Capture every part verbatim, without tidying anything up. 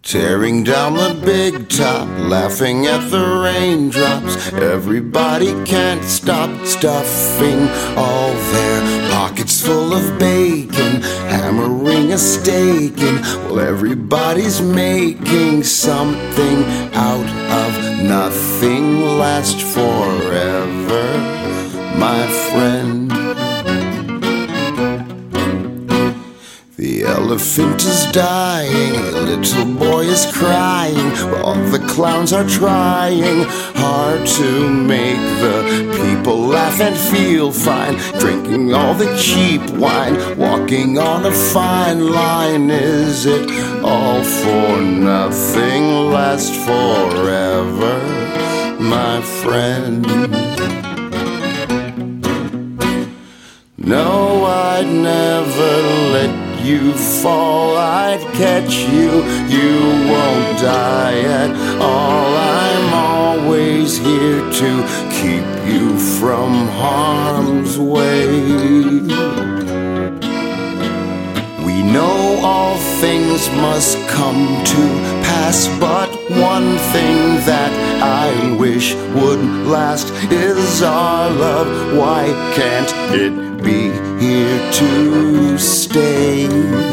Tearing down the big top, laughing at the raindrops. Everybody can't stop stuffing all their pockets full of bacon, hammering a steak in. Well, everybody's making something out of nothing. Lasts forever, my friend. The elephant is dying, the little boy is crying, while the clowns are trying hard to make the people laugh and feel fine, drinking all the cheap wine, walking on a fine line. Is it all for nothing? Last forever, my friend. No, I'd never let you fall, I'd catch you, you won't die at all. I'm always here to keep you from harm's way. We know all things must come to pass, but one thing that I wish would last is our love. Why can't it be here to stay?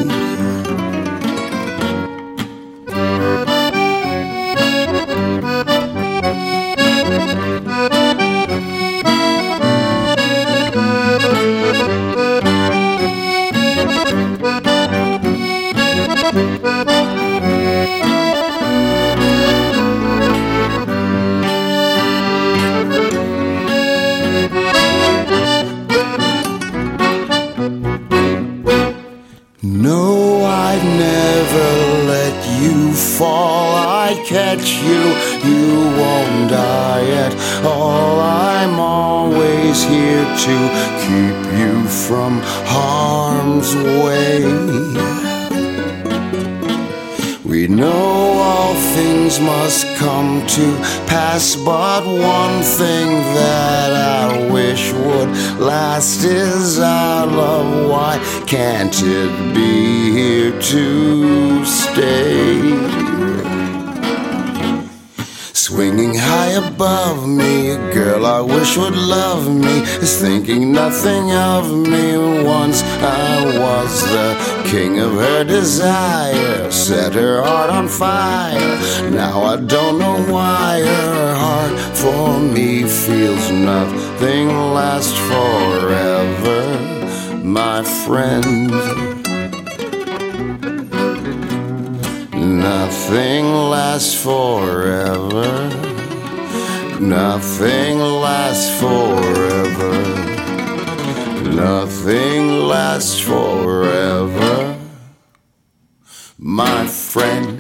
No, I'd never let you fall, I'd catch you, you won't die at all. I'm always here to keep you from harm's way. We know all things must come to pass, but one thing that I wish would last is our love. Why can't it be here to stay? Swinging high above me, a girl I wish would love me is thinking nothing of me. Once I was the king of her desire, set her heart on fire. Now I don't know why her heart for me feels nothing lasts forever, my friend. Nothing lasts forever. Nothing lasts forever. Nothing lasts forever, my friend.